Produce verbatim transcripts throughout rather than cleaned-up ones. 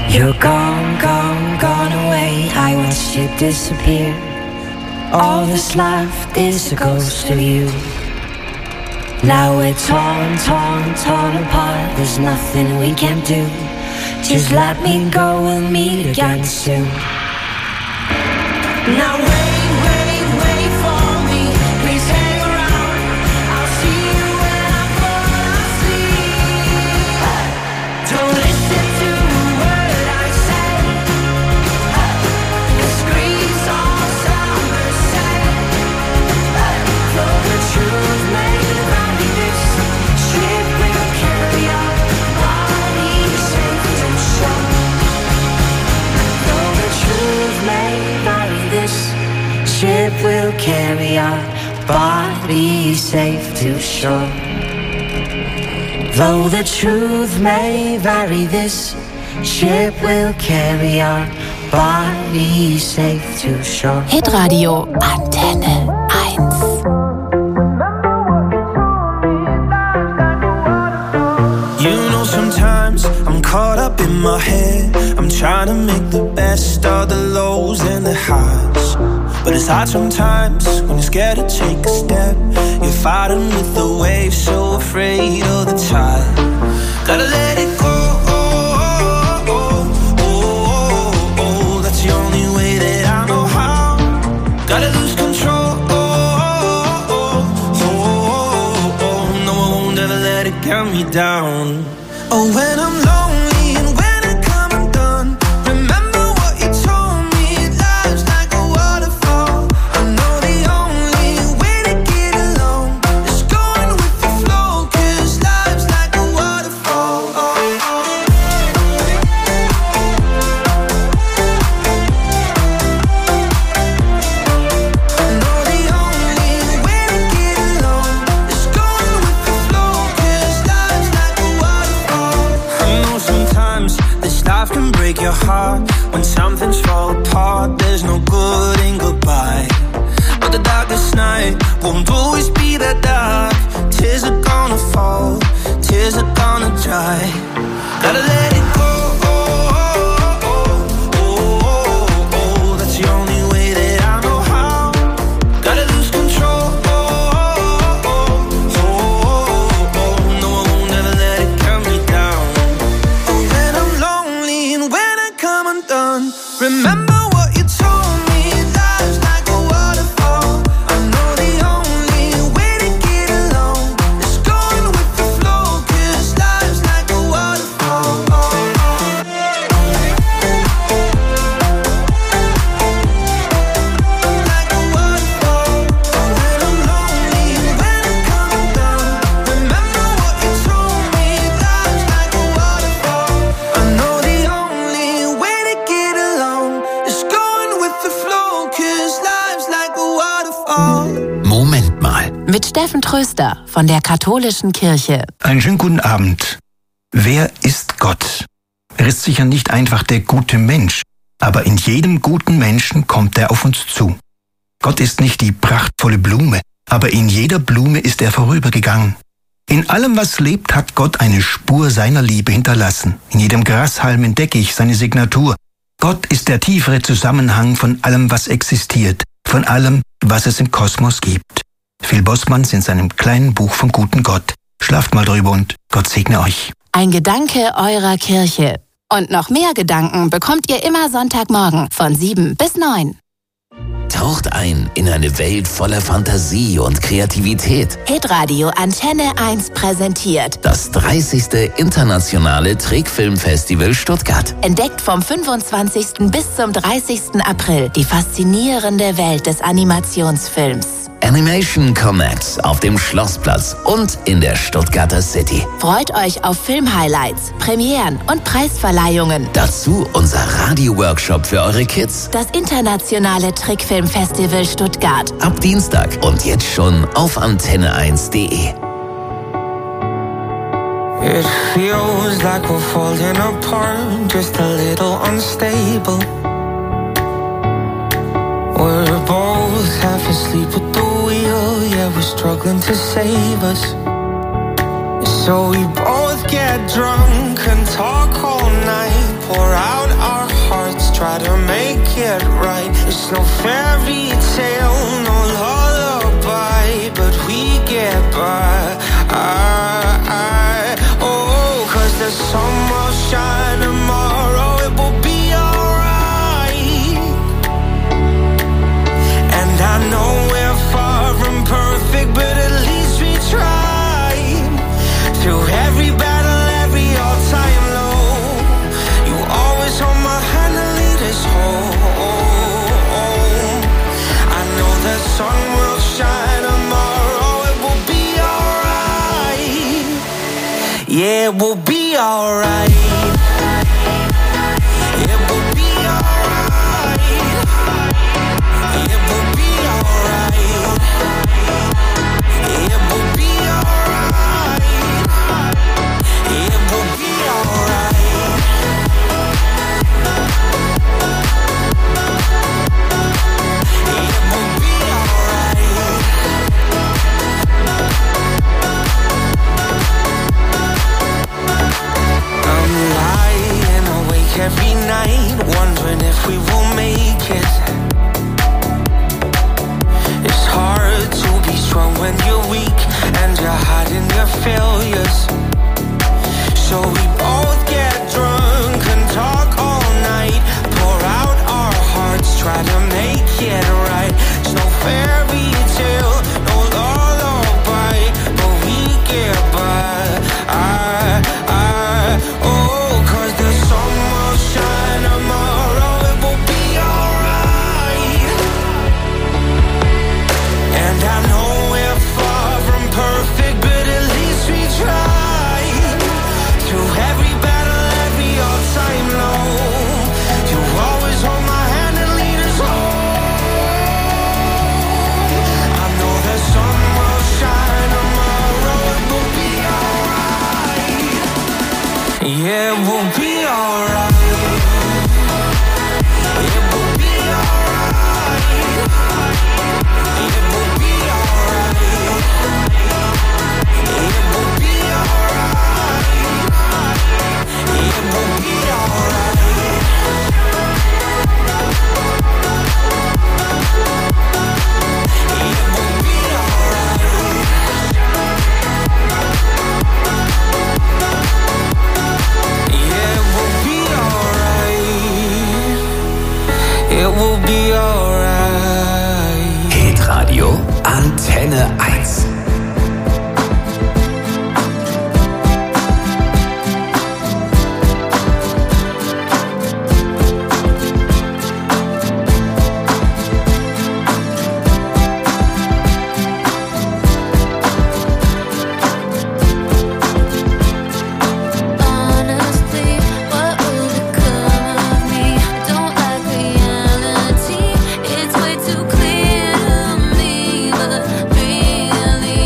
You're gone, gone, gone away. I watched you disappear. All that's left is a ghost of you. Now we're torn, torn, torn apart. There's nothing we can do. Just let me go, we'll meet again soon. Now wait, wait, wait for me. Please hang around. I'll see you when I'm gone asleep. Don't listen to a word I say. The screams all sound the same. Though the truth may vary, this ship will carry our bodies safe to shore. Though the truth may vary, this ship will carry our bodies safe to shore. Though the truth may vary, this ship will carry our bodies safe to shore. Hitradio Antenne eins. You know, sometimes I'm caught up in my head. I'm trying to make the best of the lows and the highs. But it's hard sometimes when you're scared to take a step. You're fighting with the waves, so afraid of the tide. Gotta let it go. That's the only way that I know how. Gotta lose control. No, I won't ever let it get me down. Oh, when I'm lonely and when I come undone, remember what you told me. Life's like a waterfall. I know the only way to get along is going with the flow, 'cause life's like a waterfall. Oh, oh. I know the only way to get along is going with the flow, 'cause life's like a waterfall. I know sometimes this life can break your heart. When something's fall apart, there's no good in goodbye. But the darkest night won't always be that dark. Tears are gonna fall, tears are gonna dry. Gotta let it go. That's the only way that I know how. Gotta lose control. No, I won't ever let it calm me down. Oh, when I'm lonely and when I come undone, remember what you told me. Life's like a waterfall. I know the only way to get along is going with the flow, 'cause life's like a waterfall. Like a waterfall. When I'm lonely and when I come undone, remember what you told me. Life's like a waterfall. I know the only way to get along is going with the flow, 'cause life's like a waterfall. Moment mal. Mit Steffen Tröster von der Katholischen Kirche. Einen schönen guten Abend. Wer ist Gott? Er ist sicher nicht einfach der gute Mensch, aber in jedem guten Menschen kommt er auf uns zu. Gott ist nicht die prachtvolle Blume, aber in jeder Blume ist er vorübergegangen. In allem, was lebt, hat Gott eine Spur seiner Liebe hinterlassen. In jedem Grashalm entdecke ich seine Signatur. Gott ist der tiefere Zusammenhang von allem, was existiert, von allem, was es im Kosmos gibt. Phil Bossmanns in seinem kleinen Buch vom guten Gott. Schlaft mal drüber und Gott segne euch. Ein Gedanke eurer Kirche. Und noch mehr Gedanken bekommt ihr immer Sonntagmorgen von sieben bis neun. Taucht ein in eine Welt voller Fantasie und Kreativität. Hitradio Antenne eins präsentiert Das dreißigste Internationale Trickfilmfestival Stuttgart. Entdeckt vom fünfundzwanzigsten bis zum dreißigsten April die faszinierende Welt des Animationsfilms. Animation Connect auf dem Schlossplatz und in der Stuttgarter City. Freut euch auf Filmhighlights, Premieren und Preisverleihungen. Dazu unser Radio-Workshop für eure Kids. Das Internationale Trickfilmfestival Stuttgart. Ab Dienstag und jetzt schon auf antenne eins punkt de. It feels like we're falling apart, just a little unstable. We're both half asleep at the wheel, yeah, we're struggling to save us. So we both get drunk and talk all night, pour out try to make it right. It's no fairy tale, no lullaby, but we get by. I, I, oh, cause the sun will shine tomorrow, it will be alright. And I know we're far from perfect, but at least we tried. Through every battle, every all-time low, you always hold my hand and lead us home. I know the sun will shine tomorrow, it will be alright. Yeah, it will be alright. It will be alright. It will be alright. It will be alright. It will be alright. It will be alright. I'm lying awake every night, wondering if we will make it. It's hard to be strong when you're weak and you're hiding your failures. So we both get drunk and talk all night, pour out our hearts, try to make it right. It's no fairy tale, no lullaby, but we get by. I, I, oh, cause the sun will shine tomorrow, it will be alright. And I know we're far from perfect, but at least we tried. Through every battle, every all-time low, you always hold my hand and lead us home. I know the sun will shine tomorrow, it will be alright. Yeah, it will be alright. It will be alright. It will be alright. It will be alright. It will be alright. It will be alright. Yeah, it will be alright. It will be alright. Hitradio Antenne eins. Honestly, what will become of me? I don't like reality. It's way too clear to me, but really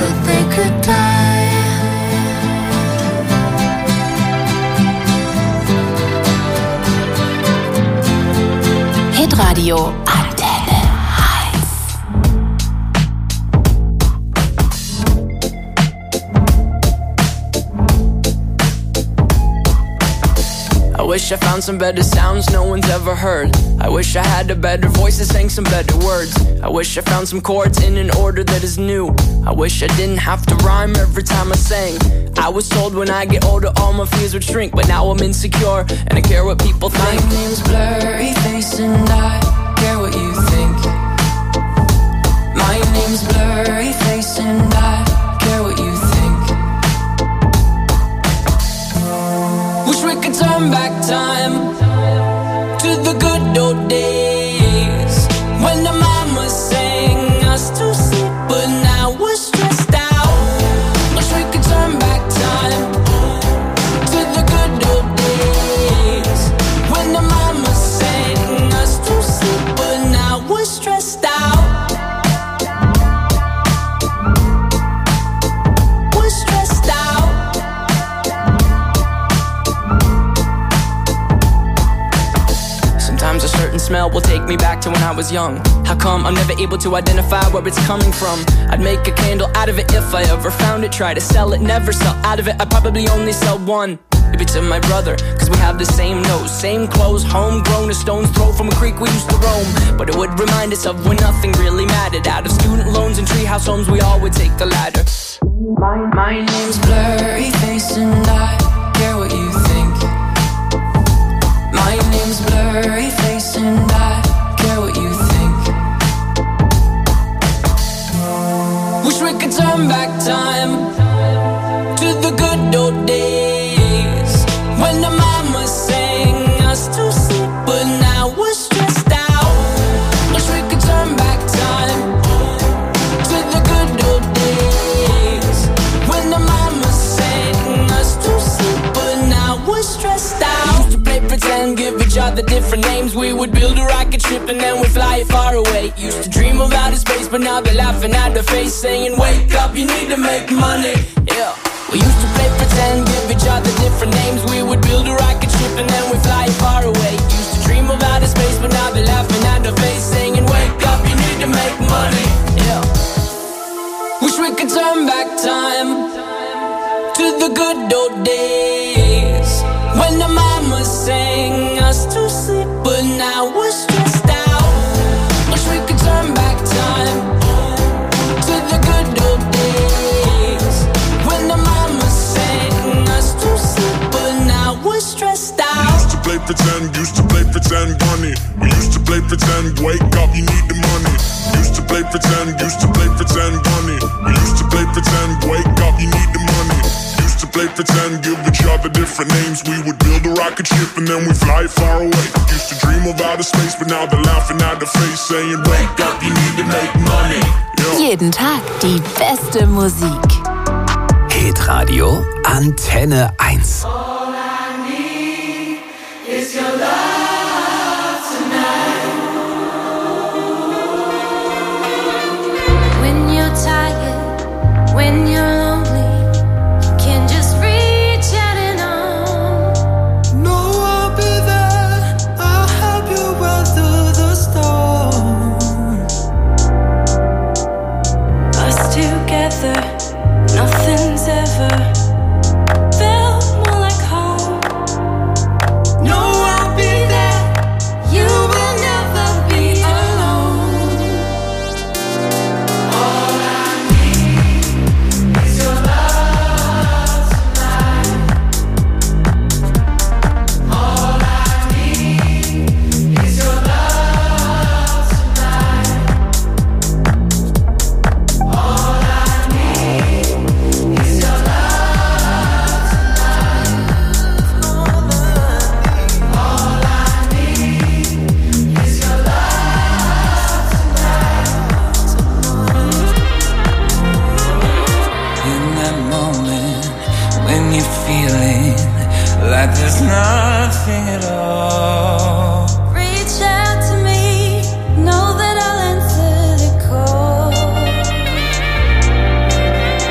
that they could die. Hitradio Antenne Heiß. I wish I found some better sounds no one's ever heard. I wish I had a better voice that sang some better words. I wish I found some chords in an order that is new. I wish I didn't have to rhyme every time I sang. I was told when I get older all my fears would shrink, but now I'm insecure and I care what people think. My name's Blurry Face and I care what you think. My name's Blurry Face and I care what you think. Wish we could turn back time to the good old days when the mama sang us to sleep, but now we're stressed out. Wish we could turn back time to the good old days when the mama sang us to sleep, but now we're stressed out. We're stressed out. Sometimes a certain smell will take me back to when I was young. How come I'm never able to identify where it's coming from? I'd make a candle out of it if I ever found it. Try to sell it, never sell out of it. I'd probably only sell one. Maybe to my brother, cause we have the same nose, same clothes, homegrown, a stone's throw from a creek we used to roam. But it would remind us of when nothing really mattered. Out of student loans and treehouse homes, we all would take the ladder. My, my name's Blurry Face and I care what you think. My name's Blurry Face and I care what you think. Wish we could turn back time to the good old days when the mama sang us to sleep, but now we're stressed out. Wish we could turn back time to the good old days when the mama sang us to sleep, but now we're stressed out. Used to play pretend, give each other different names. We would build a rocket ship and then we'd fly it far away. Used to dream of outer space, but now they're laughing at the face, saying, wake up, you need to make money. Yeah. We used to play pretend, give each other different names. We would build a rocket ship and then we fly it far away. Used to dream of outer space, but now they're laughing at the face, saying, wake up, you need to make money. Yeah. Wish we could turn back time to the good old days when the mama sang us to sleep, but now we're stressed out. Wish we could turn back time to the good old days when the mama sang us to sleep, but now we're stressed out. We used to play pretend, used to play pretend, bunny. We used to play pretend, wake up, you need the money. Used to play pretend, used to play pretend, bunny. We used to play pretend, wake up, you need the money. Used to play pretend, give each other different names. We would build a rocket ship and then we fly far away. Used to dream of outer space, but now they're laughing at the face, saying, wake up, you need to make money. Yeah. Jeden Tag die beste Musik. Hitradio Antenne eins. Is your love tonight? When you're tired, when you're lonely, you can just reach out and on. No, I'll be there. I'll help you weather the storm. Us together, nothing's ever felt more like home. No, I'll be there. You will never be Alone. All I need is your love tonight. All I need is your love tonight. All I need is your love tonight. All I need is your love tonight. In that moment when you're feeling like there's nothing at all. reach out to me. Know that I'll answer the call.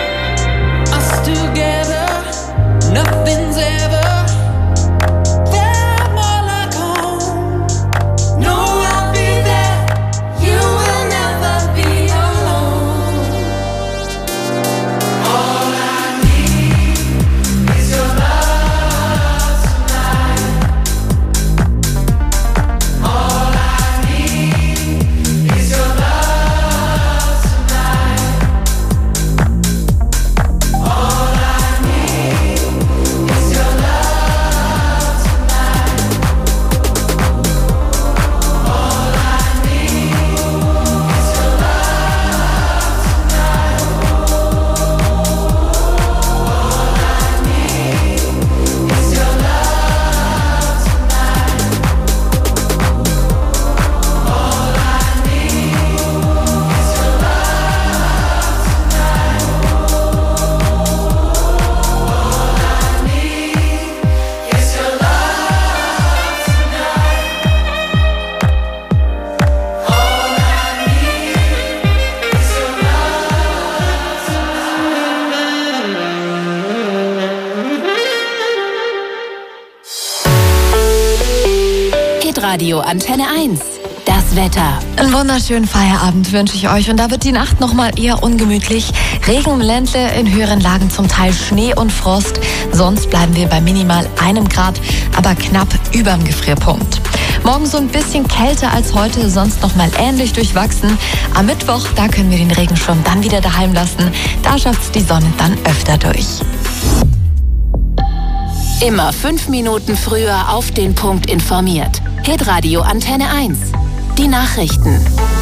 Radio Antenne eins. Das Wetter. Einen wunderschönen Feierabend wünsche ich euch. Und da wird die Nacht nochmal eher ungemütlich. Regen im Ländle, in höheren Lagen zum Teil Schnee und Frost. Sonst bleiben wir bei minimal einem Grad, aber knapp überm Gefrierpunkt. Morgen so ein bisschen kälter als heute, sonst nochmal ähnlich durchwachsen. Am Mittwoch, da können wir den Regenschirm dann wieder daheim lassen. Da schafft's die Sonne dann öfter durch. Immer fünf Minuten früher auf den Punkt informiert. Hitradio Antenne eins. Die Nachrichten.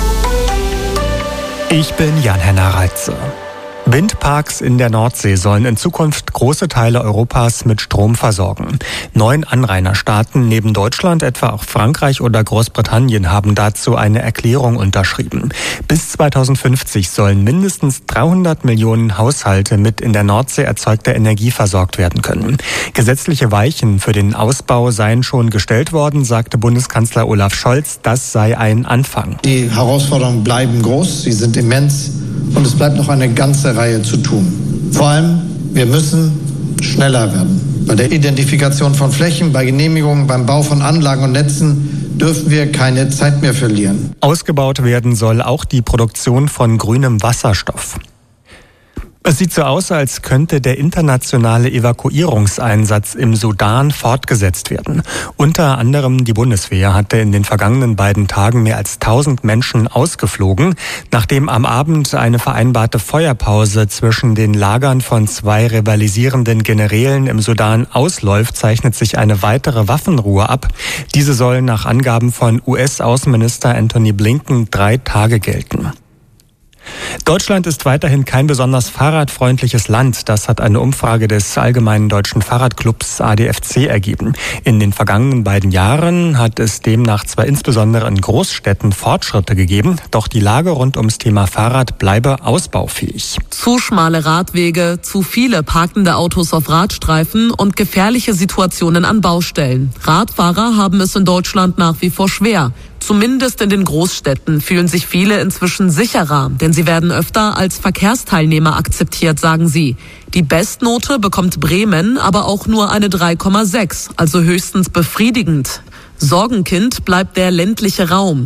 Ich bin Jan-Henner Reitze. Windparks in der Nordsee sollen in Zukunft große Teile Europas mit Strom versorgen. Neun Anrainerstaaten neben Deutschland, etwa auch Frankreich oder Großbritannien, haben dazu eine Erklärung unterschrieben. Bis zweitausendfünfzig sollen mindestens dreihundert Millionen Haushalte mit in der Nordsee erzeugter Energie versorgt werden können. Gesetzliche Weichen für den Ausbau seien schon gestellt worden, sagte Bundeskanzler Olaf Scholz. Das sei ein Anfang. Die Herausforderungen bleiben groß, sie sind immens. Und es bleibt noch eine ganze Reihe zu tun. Vor allem, wir müssen schneller werden. Bei der Identifikation von Flächen, bei Genehmigungen, beim Bau von Anlagen und Netzen dürfen wir keine Zeit mehr verlieren. Ausgebaut werden soll auch die Produktion von grünem Wasserstoff. Es sieht so aus, als könnte der internationale Evakuierungseinsatz im Sudan fortgesetzt werden. Unter anderem die Bundeswehr hatte in den vergangenen beiden Tagen mehr als tausend Menschen ausgeflogen. Nachdem am Abend eine vereinbarte Feuerpause zwischen den Lagern von zwei rivalisierenden Generälen im Sudan ausläuft, zeichnet sich eine weitere Waffenruhe ab. Diese soll nach Angaben von U S-Außenminister Antony Blinken drei Tage gelten. Deutschland ist weiterhin kein besonders fahrradfreundliches Land. Das hat eine Umfrage des Allgemeinen Deutschen Fahrradclubs A D F C ergeben. In den vergangenen beiden Jahren hat es demnach zwar insbesondere in Großstädten Fortschritte gegeben, doch die Lage rund ums Thema Fahrrad bleibe ausbaufähig. Zu schmale Radwege, zu viele parkende Autos auf Radstreifen und gefährliche Situationen an Baustellen. Radfahrer haben es in Deutschland nach wie vor schwer. Zumindest in den Großstädten fühlen sich viele inzwischen sicherer, denn sie werden öfter als Verkehrsteilnehmer akzeptiert, sagen sie. Die Bestnote bekommt Bremen, aber auch nur eine drei Komma sechs, also höchstens befriedigend. Sorgenkind bleibt der ländliche Raum.